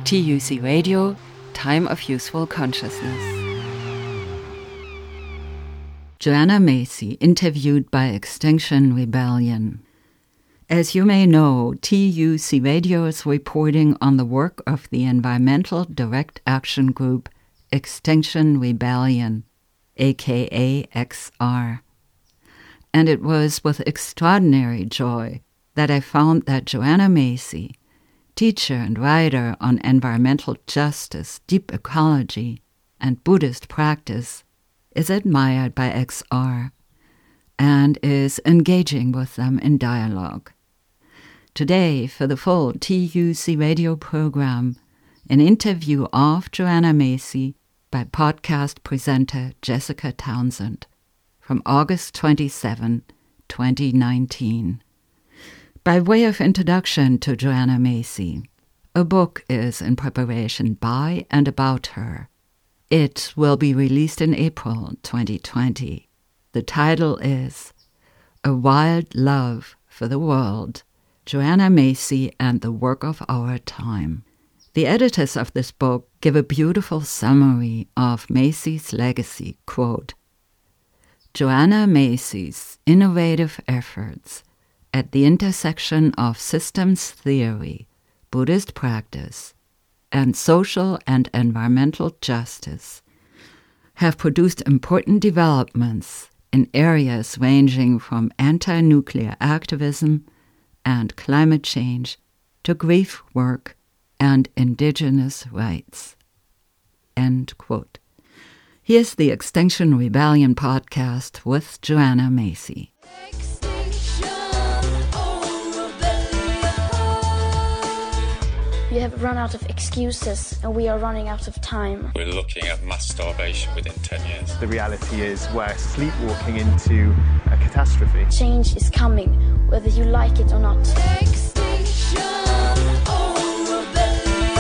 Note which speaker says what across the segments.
Speaker 1: TUC Radio, Time of Useful Consciousness. Joanna Macy, interviewed by Extinction Rebellion. As you may know, TUC Radio is reporting on the work of the Environmental Direct Action Group Extinction Rebellion, aka XR. And it was with extraordinary joy that I found that Joanna Macy, teacher and writer on environmental justice, deep ecology, and Buddhist practice, is admired by XR and is engaging with them in dialogue. Today, for the full TUC radio program, an interview of Joanna Macy by podcast presenter Jessica Townsend from August 27, 2019. By way of introduction to Joanna Macy, a book is in preparation by and about her. It will be released in April 2020. The title is A Wild Love for the World, Joanna Macy and the Work of Our Time. The editors of this book give a beautiful summary of Macy's legacy, quote, Joanna Macy's innovative efforts at the intersection of systems theory, Buddhist practice, and social and environmental justice have produced important developments in areas ranging from anti-nuclear activism and climate change to grief work and indigenous rights. End quote. Here's the Extinction Rebellion podcast with Joanna Macy.
Speaker 2: We have run out of excuses and we are running out of time.
Speaker 3: We're looking at mass starvation within 10 years.
Speaker 4: The reality is we're sleepwalking into a catastrophe.
Speaker 2: Change is coming, whether you like it or not.
Speaker 5: Extinction or rebellion.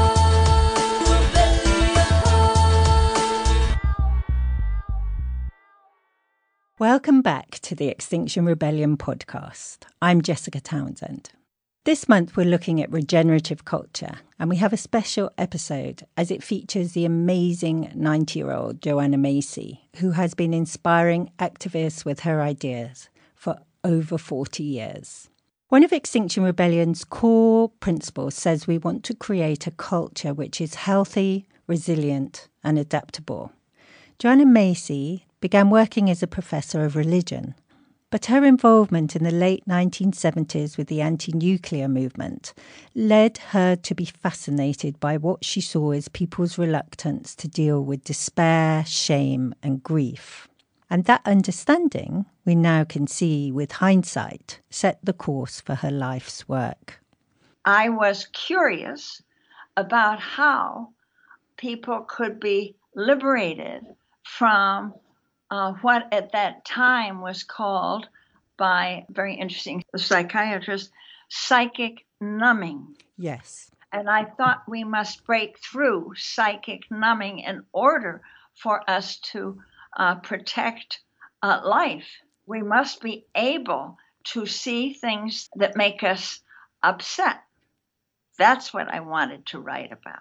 Speaker 6: Welcome back to the Extinction Rebellion podcast. I'm Jessica Townsend. This month we're looking at regenerative culture, and we have a special episode as it features the amazing 90-year-old Joanna Macy, who has been inspiring activists with her ideas for over 40 years. One of Extinction Rebellion's core principles says we want to create a culture which is healthy, resilient, and adaptable. Joanna Macy began working as a professor of religion, but her involvement in the late 1970s with the anti-nuclear movement led her to be fascinated by what she saw as people's reluctance to deal with despair, shame, and grief. And that understanding, we now can see with hindsight, set the course for her life's work.
Speaker 7: I was curious about how people could be liberated from what at that time was called, by very interesting psychiatrists, psychic numbing.
Speaker 6: Yes.
Speaker 7: And I thought we must break through psychic numbing in order for us to protect life. We must be able to see things that make us upset. That's what I wanted to write about.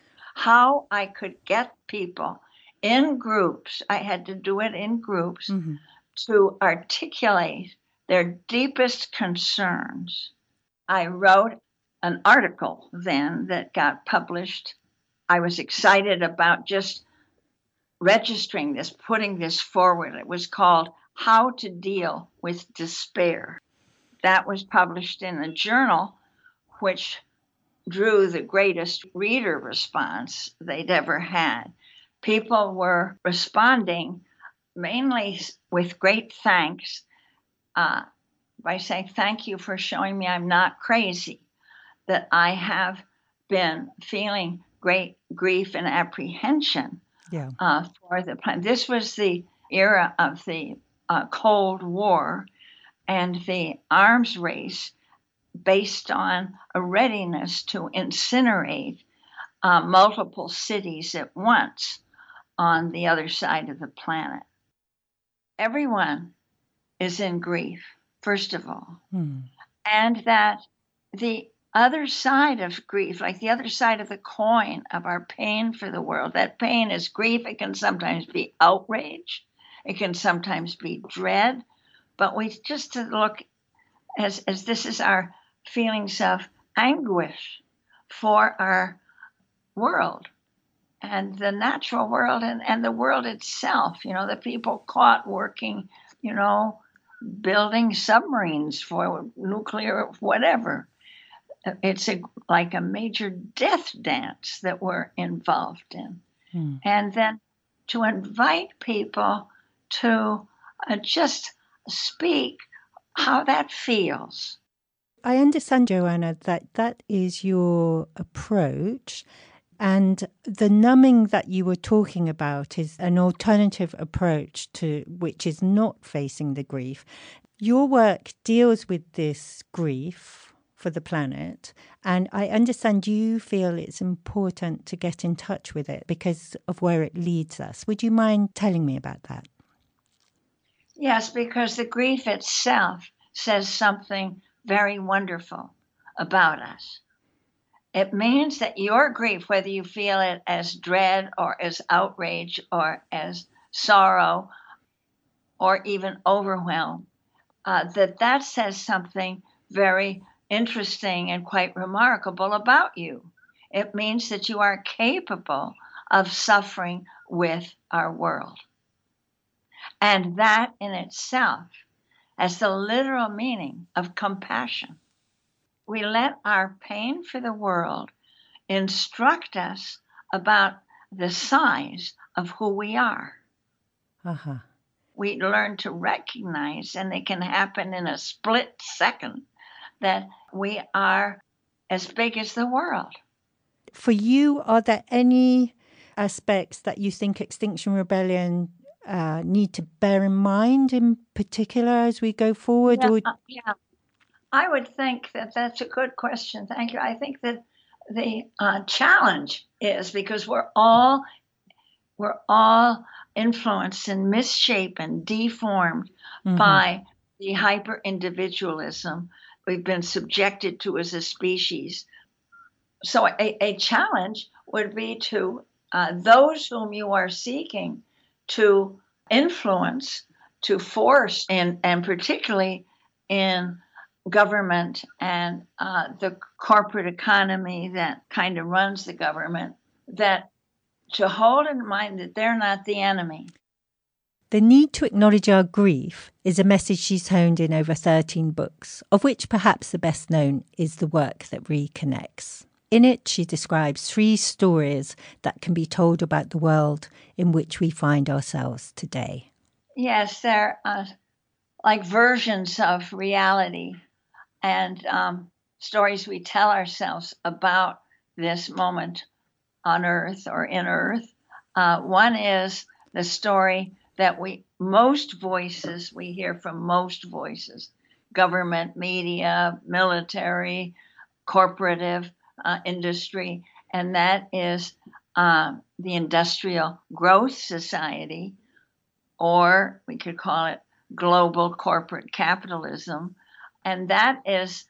Speaker 7: How I could get people in groups, I had to do it in groups, to articulate their deepest concerns. I wrote an article then that got published. I was excited about just registering this, putting this forward. It was called How to Deal with Despair. That was published in a journal which drew the greatest reader response they'd ever had. People were responding mainly with great thanks by saying, thank you for showing me I'm not crazy, that I have been feeling great grief and apprehension for the planet. This was the era of the Cold War and the arms race based on a readiness to incinerate multiple cities at once on the other side of the planet. Everyone is in grief, first of all, and that the other side of grief, like the other side of the coin of our pain for the world. That pain is grief. It can sometimes be outrage. It can sometimes be dread. But we just to look as this is our feelings of anguish for our world and the natural world and the world itself. The people caught working, building submarines for nuclear whatever. It's like a major death dance that we're involved in. And then to invite people to just speak how that feels.
Speaker 6: I understand, Joanna, that is your approach. And the numbing that you were talking about is an alternative approach to which is not facing the grief. Your work deals with this grief for the planet, and I understand you feel it's important to get in touch with it because of where it leads us. Would you mind telling me about that?
Speaker 7: Yes, because the grief itself says something very wonderful about us. It means that your grief, whether you feel it as dread or as outrage or as sorrow or even overwhelm, that says something very interesting and quite remarkable about you. It means that you are capable of suffering with our world. And that in itself has the literal meaning of compassion. We let our pain for the world instruct us about the size of who we are.
Speaker 6: Uh-huh.
Speaker 7: We learn to recognize, and it can happen in a split second, that we are as big as the world.
Speaker 6: For you, are there any aspects that you think Extinction Rebellion need to bear in mind in particular as we go forward?
Speaker 7: Yeah. I would think that that's a good question. Thank you. I think that the challenge is because we're all influenced and misshapen, deformed by the hyper-individualism we've been subjected to as a species. So a challenge would be to those whom you are seeking to influence, to force, and particularly in government and the corporate economy that kind of runs the government, that to hold in mind that they're not the enemy.
Speaker 6: The need to acknowledge our grief is a message she's honed in over 13 books, of which perhaps the best known is The Work That Reconnects. In it, she describes 3 stories that can be told about the world in which we find ourselves today.
Speaker 7: Yes, they're like versions of reality and stories we tell ourselves about this moment on Earth or in Earth. One is the story that most voices, we hear from most voices, government, media, military, corporative industry, and that is the industrial growth society, or we could call it global corporate capitalism. And that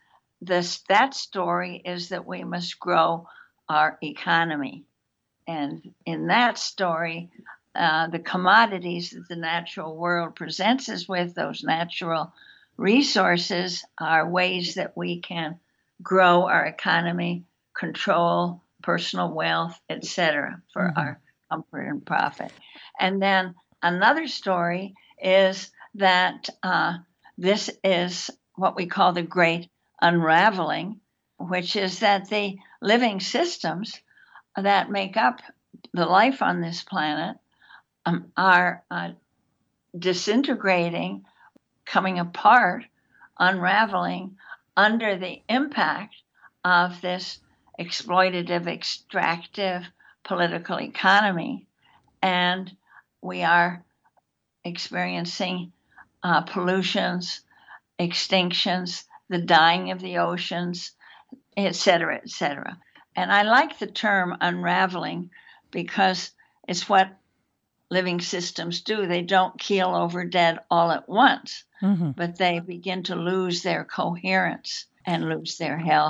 Speaker 7: story is that we must grow our economy. And in that story, the commodities that the natural world presents us with, those natural resources, are ways that we can grow our economy, control personal wealth, etc., for our comfort and profit. And then another story is that this is what we call the Great Unraveling, which is that the living systems that make up the life on this planet are disintegrating, coming apart, unraveling under the impact of this exploitative, extractive political economy. And we are experiencing pollutions, extinctions, the dying of the oceans, et cetera, et cetera. And I like the term unraveling because it's what living systems do. They don't keel over dead all at once, but they begin to lose their coherence and lose their health.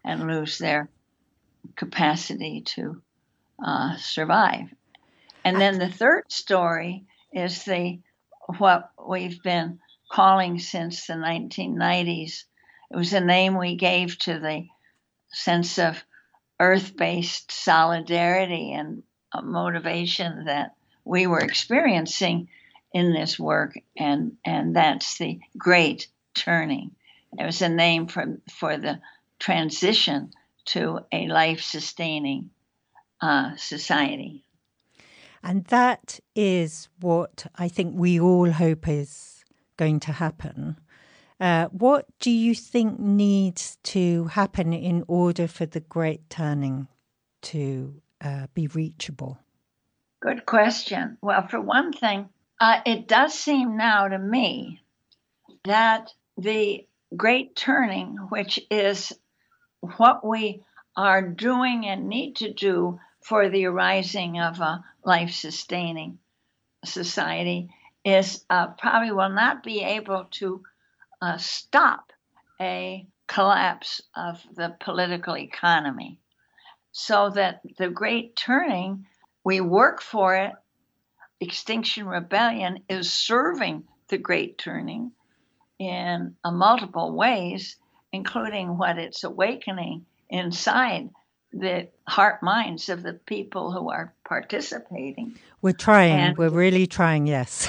Speaker 7: and lose their capacity to survive. And then the third story is what we've been calling since the 1990s. It was a name we gave to the sense of earth-based solidarity and motivation that we were experiencing in this work, and that's the Great Turning. It was a name for the transition to a life-sustaining society.
Speaker 6: And that is what I think we all hope is going to happen. What do you think needs to happen in order for the Great Turning to be reachable?
Speaker 7: Good question. Well, for one thing, it does seem now to me that the Great Turning, which is what we are doing and need to do for the arising of a life-sustaining society, is probably will not be able to stop a collapse of the political economy. So that the Great Turning, we work for it. Extinction Rebellion is serving the Great Turning in multiple ways, including what it's awakening inside the heart minds of the people who are participating.
Speaker 6: We're trying. We're really trying, yes.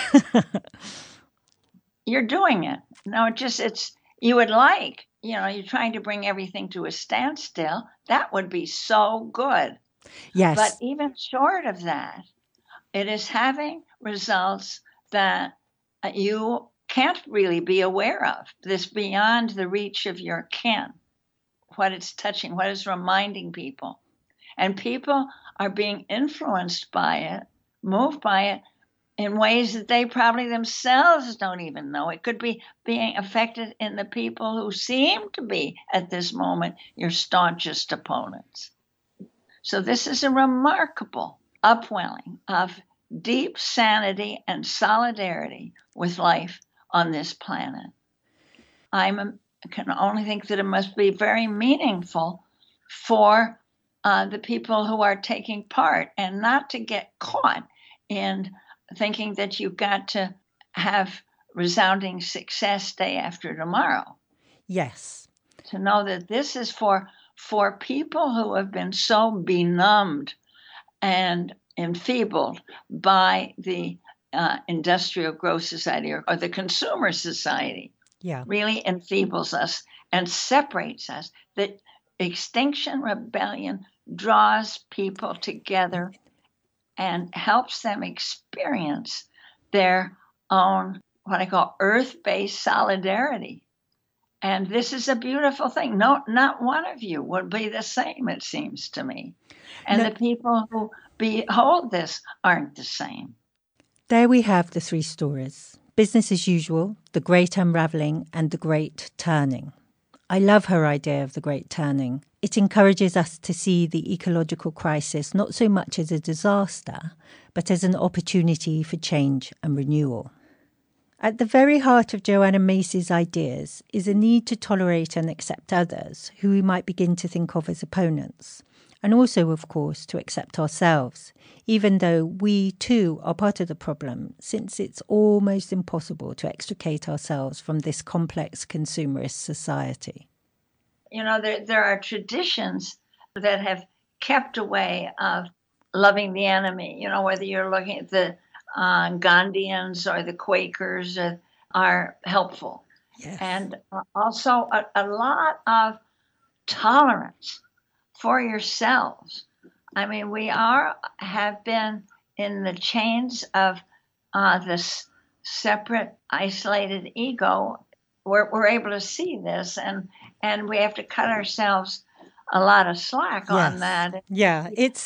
Speaker 7: You're doing it. No, you would like, you're trying to bring everything to a standstill. That would be so good.
Speaker 6: Yes.
Speaker 7: But even short of that, it is having results that you can't really be aware of. This beyond the reach of your ken, what it's touching, what it's reminding people. And people are being influenced by it, moved by it in ways that they probably themselves don't even know. It could be being affected in the people who seem to be, at this moment, your staunchest opponents. So this is a remarkable upwelling of deep sanity and solidarity with life on this planet. I can only think that it must be very meaningful for the people who are taking part, and not to get caught in thinking that you've got to have resounding success day after tomorrow.
Speaker 6: Yes.
Speaker 7: To know that this is for people who have been so benumbed and enfeebled by the industrial growth society or the consumer society.
Speaker 6: Yeah.
Speaker 7: Really enfeebles us and separates us. The Extinction Rebellion draws people together and helps them experience their own, what I call earth-based solidarity. And this is a beautiful thing. No, not one of you would be the same, it seems to me. And the people who behold this aren't the same.
Speaker 6: There we have the three stories: business as usual, the great unravelling, and the great turning. I love her idea of the great turning. It encourages us to see the ecological crisis not so much as a disaster, but as an opportunity for change and renewal. At the very heart of Joanna Macy's ideas is a need to tolerate and accept others who we might begin to think of as opponents, and also, of course, to accept ourselves, even though we too are part of the problem, since it's almost impossible to extricate ourselves from this complex consumerist society.
Speaker 7: There are traditions that have kept a way of loving the enemy, whether you're looking at the Gandhians or the Quakers are helpful.
Speaker 6: Yes.
Speaker 7: And also a lot of tolerance for yourselves. I mean, we have been in the chains of this separate, isolated ego. We're able to see this, and we have to cut ourselves a lot of slack on that.
Speaker 6: Yeah, it's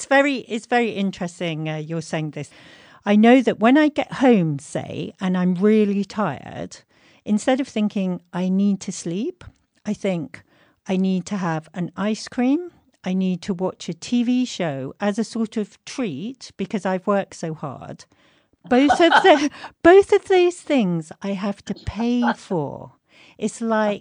Speaker 6: very interesting you're saying this. I know that when I get home, say, and I'm really tired, instead of thinking I need to sleep, I think I need to have an ice cream. I need to watch a TV show as a sort of treat because I've worked so hard. Both of those things I have to pay for. It's like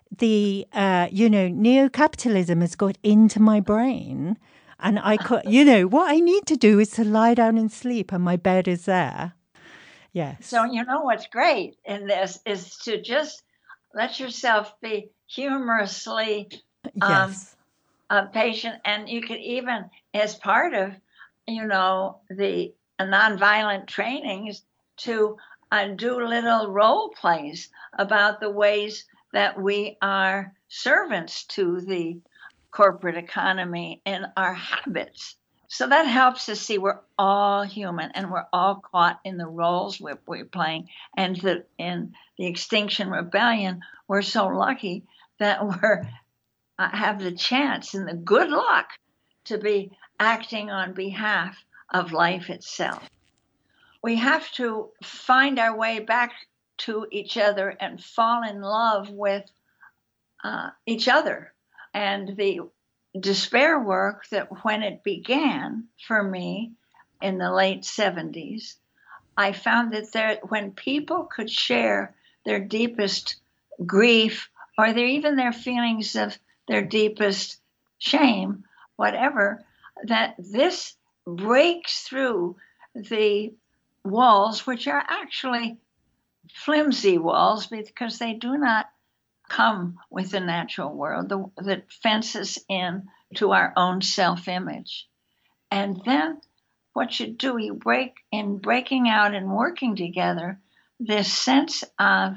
Speaker 6: the, neo-capitalism has got into my brain, and I could, what I need to do is to lie down and sleep, and my bed is there. Yes.
Speaker 7: So what's great in this is to just let yourself be humorously
Speaker 6: Yes.
Speaker 7: patient, and you could even, as part of the nonviolent trainings, to do little role plays about the ways that we are servants to the corporate economy and our habits. So that helps us see we're all human and we're all caught in the roles we're playing. And in the Extinction Rebellion, we're so lucky that we're have the chance and the good luck to be acting on behalf of life itself. We have to find our way back to each other and fall in love with each other. And the despair work that when it began for me in the late 70s, I found that when people could share their deepest grief or even their feelings of their deepest shame, whatever, that this breaks through the walls, which are actually flimsy walls because they do not come with the natural world that fences in to our own self-image. And then what you do, you breaking out and working together, this sense of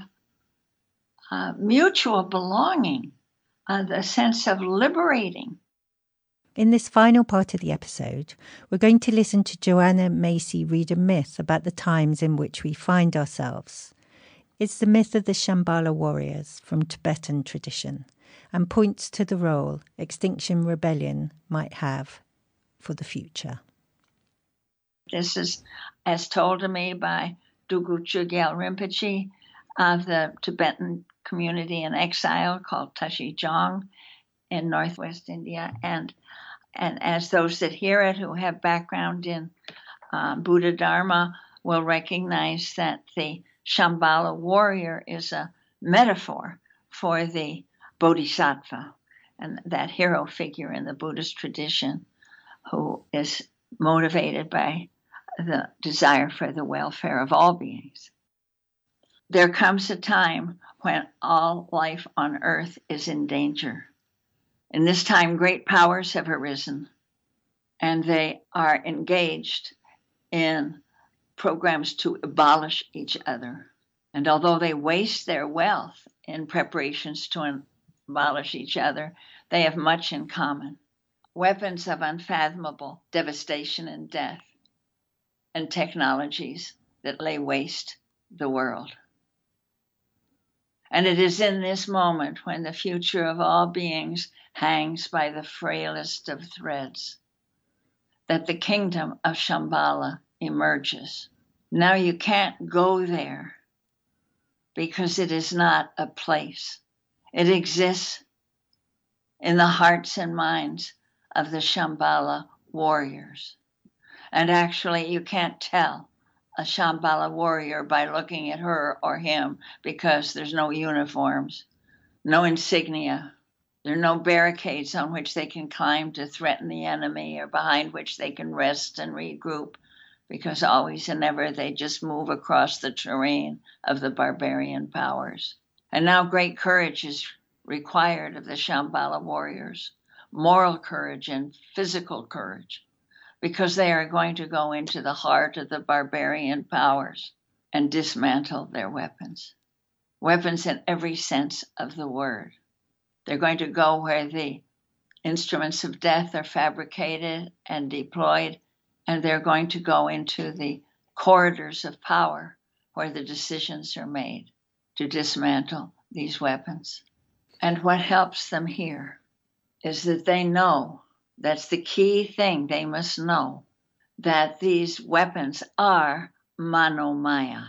Speaker 7: mutual belonging, the sense of liberating.
Speaker 6: In this final part of the episode, we're going to listen to Joanna Macy read a myth about the times in which we find ourselves. It's the myth of the Shambhala warriors from Tibetan tradition and points to the role Extinction Rebellion might have for the future.
Speaker 7: This is as told to me by Dugu Chogyal Rinpoche of the Tibetan community in exile called Tashi Jong in northwest India. And as those that hear it who have background in Buddha Dharma will recognize that the Shambhala warrior is a metaphor for the Bodhisattva, and that hero figure in the Buddhist tradition who is motivated by the desire for the welfare of all beings. There comes a time when all life on earth is in danger. In this time, great powers have arisen, and they are engaged in programs to abolish each other. And although they waste their wealth in preparations to abolish each other, they have much in common. Weapons of unfathomable devastation and death, and technologies that lay waste the world. And it is in this moment when the future of all beings hangs by the frailest of threads that the kingdom of Shambhala emerges. Now you can't go there because it is not a place. It exists in the hearts and minds of the Shambhala warriors. And actually, you can't tell a Shambhala warrior by looking at her or him because there's no uniforms, no insignia. There are no barricades on which they can climb to threaten the enemy or behind which they can rest and regroup, because always and ever they just move across the terrain of the barbarian powers. And now great courage is required of the Shambhala warriors, moral courage and physical courage, because they are going to go into the heart of the barbarian powers and dismantle their weapons. Weapons in every sense of the word. They're going to go where the instruments of death are fabricated and deployed, and they're going to go into the corridors of power where the decisions are made to dismantle these weapons. And what helps them here is that they know, that's the key thing they must know, that these weapons are manomaya,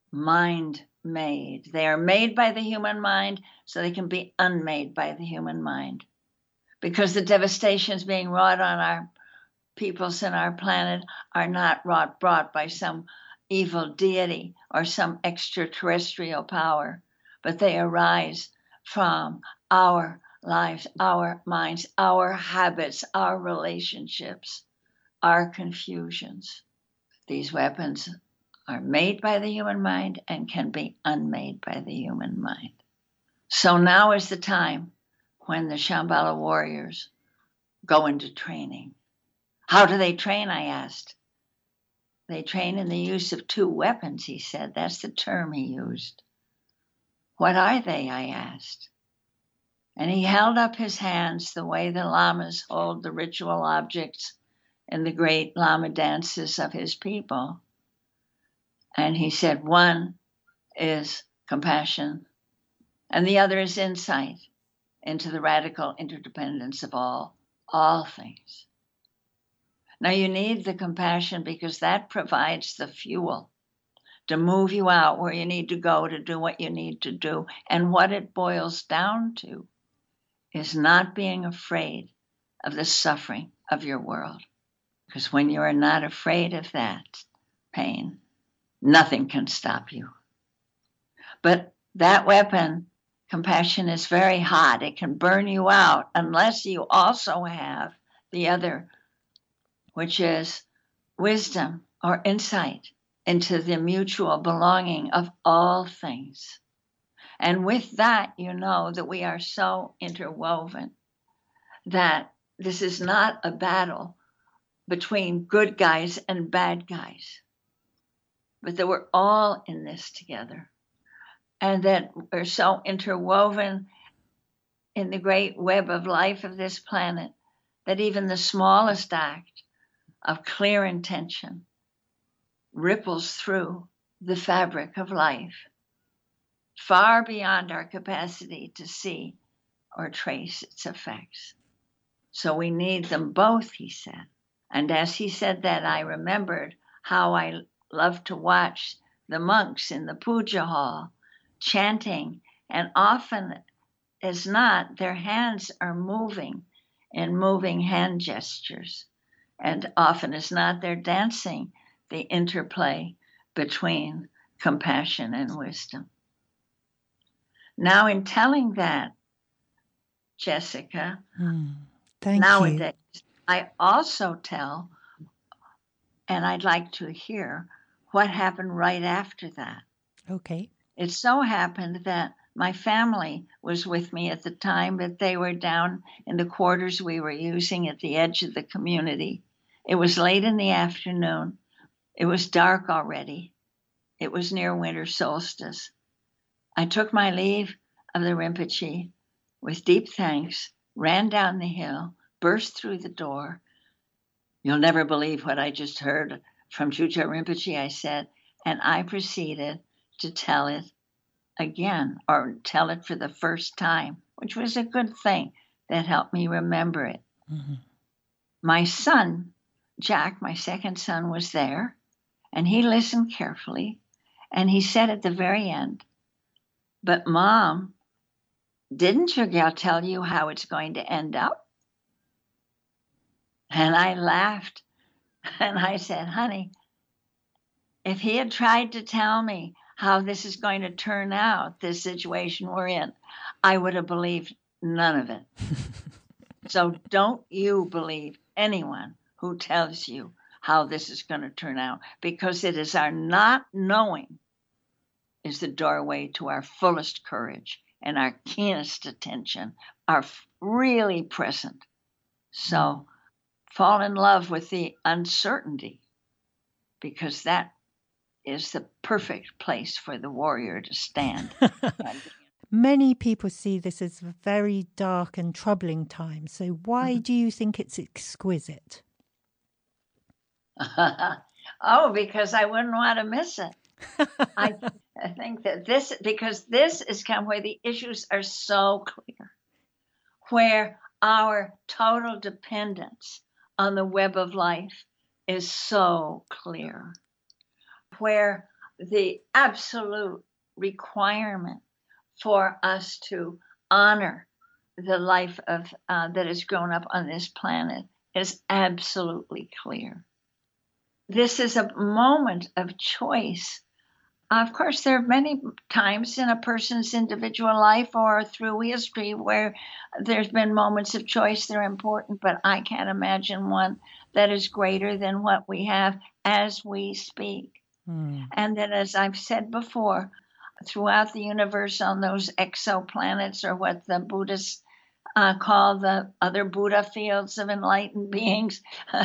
Speaker 7: mind-made. They are made by the human mind so they can be unmade by the human mind. Because the devastations being wrought on our peoples and our planet are not brought by some evil deity or some extraterrestrial power, but they arise from our lives, our minds, our habits, our relationships, our confusions. These weapons are made by the human mind and can be unmade by the human mind. So now is the time when the Shambhala warriors go into training. How do they train, I asked. They train in the use of two weapons, he said. That's the term he used. What are they, I asked. And he held up his hands the way the lamas hold the ritual objects in the great lama dances of his people. And he said, one is compassion, and the other is insight into the radical interdependence of all things. Now you need the compassion because that provides the fuel to move you out where you need to go to do what you need to do. And what it boils down to is not being afraid of the suffering of your world. Because when you are not afraid of that pain, nothing can stop you. But that weapon, compassion, is very hot. It can burn you out unless you also have the other, which is wisdom or insight into the mutual belonging of all things. And with that, you know that we are so interwoven that this is not a battle between good guys and bad guys, but that we're all in this together. And that we're so interwoven in the great web of life of this planet that even the smallest act of clear intention ripples through the fabric of life, far beyond our capacity to see or trace its effects. So we need them both, he said. And as he said that, I remembered how I loved to watch the monks in the puja hall chanting, and often as not, their hands are moving in moving hand gestures. And often as not, they're dancing the interplay between compassion and wisdom. Now, in telling that, Jessica, nowadays, I also tell, and I'd like to hear what happened right after that.
Speaker 6: Okay.
Speaker 7: It so happened that my family was with me at the time, but they were down in the quarters we were using at the edge of the community. It was late in the afternoon. It was dark already. It was near winter solstice. I took my leave of the Rinpoche with deep thanks, ran down the hill, burst through the door. You'll never believe what I just heard from Chucha Rinpoche, I said, and I proceeded to tell it again, or tell it for the first time, which was a good thing that helped me remember it. Mm-hmm. My son, Jack, my second son, was there, and he listened carefully, and he said at the very end, "But Mom, didn't your gal tell you how it's going to end up?" And I laughed, and I said, "Honey, if he had tried to tell me how this is going to turn out, this situation we're in, I would have believed none of it." So don't you believe anyone who tells you how this is going to turn out, because it is our not knowing is the doorway to our fullest courage and our keenest attention, are really present. So fall in love with the uncertainty, because that is the perfect place for the warrior to stand.
Speaker 6: Many people see this as a very dark and troubling time. So why do you think it's exquisite?
Speaker 7: Oh, because I wouldn't want to miss it. I think that because this is kind of where the issues are so clear, where our total dependence on the web of life is so clear, where the absolute requirement for us to honor the life of that has grown up on this planet is absolutely clear. This is a moment of choice Of course, there are many times in a person's individual life or through history where there's been moments of choice that are important, but I can't imagine one that is greater than what we have as we speak. And that, as I've said before, throughout the universe on those exoplanets, or what the Buddhists call the other Buddha fields of enlightened beings,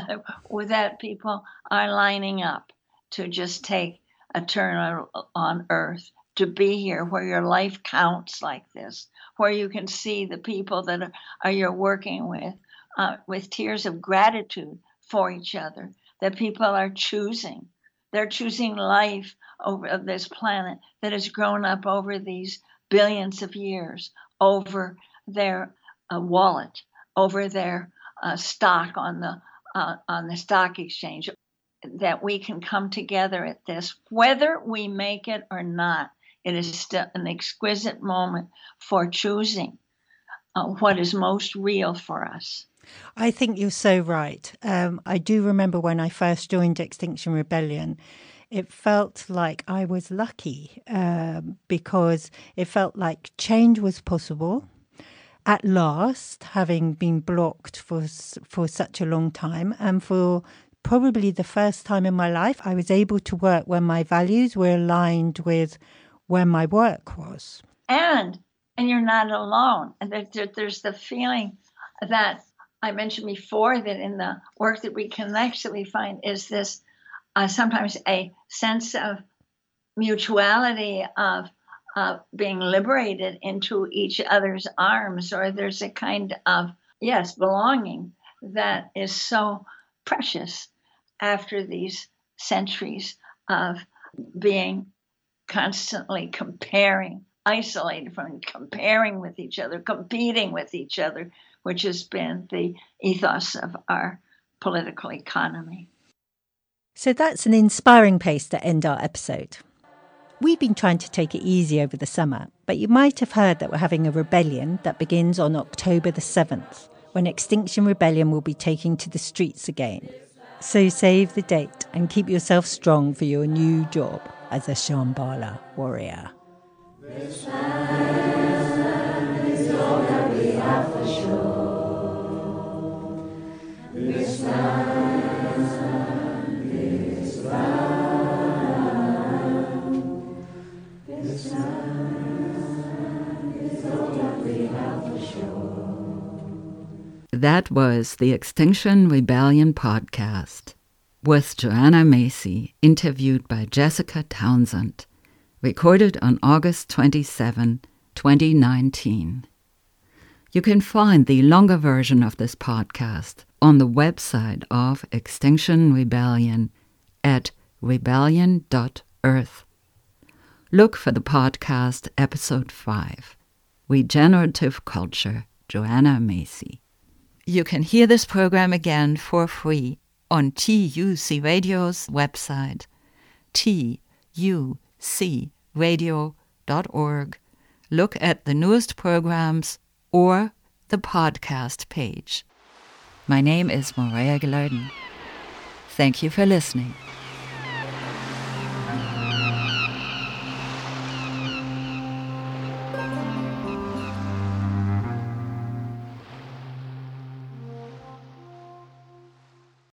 Speaker 7: that people are lining up to just take a turn on Earth, to be here where your life counts like this, where you can see the people that you're working with tears of gratitude for each other, that people are choosing. They're choosing life over this planet that has grown up over these billions of years, over their wallet, over their stock on the stock exchange, that we can come together at this, whether we make it or not. It is still an exquisite moment for choosing what is most real for us.
Speaker 6: I think you're so right. I do remember when I first joined Extinction Rebellion, it felt like I was lucky because it felt like change was possible. At last, having been blocked for such a long time, and for probably the first time in my life, I was able to work when my values were aligned with where my work was.
Speaker 7: And you're not alone. And there's the feeling that I mentioned before, that in the work that we connect, that we find is this sometimes a sense of mutuality, of being liberated into each other's arms, or there's a kind of, belonging that is so precious after these centuries of being constantly comparing, isolated from comparing with each other, competing with each other, which has been the ethos of our political economy.
Speaker 6: So that's an inspiring place to end our episode. We've been trying to take it easy over the summer, but you might have heard that we're having a rebellion that begins on October the 7th, when Extinction Rebellion will be taking to the streets again. So save the date and keep yourself strong for your new job as a Shambhala warrior.
Speaker 5: This land is all that we have for sure. This land is round. This land is all that we have for sure.
Speaker 1: That was the Extinction Rebellion podcast with Joanna Macy, interviewed by Jessica Townsend, recorded on August 27, 2019. You can find the longer version of this podcast on the website of Extinction Rebellion at rebellion.earth. Look for the podcast episode 5, Regenerative Culture, Joanna Macy. You can hear this program again for free on TUC Radio's website, tucradio.org. Look at the newest programs or the podcast page. My name is Maria Gellerden. Thank you for listening.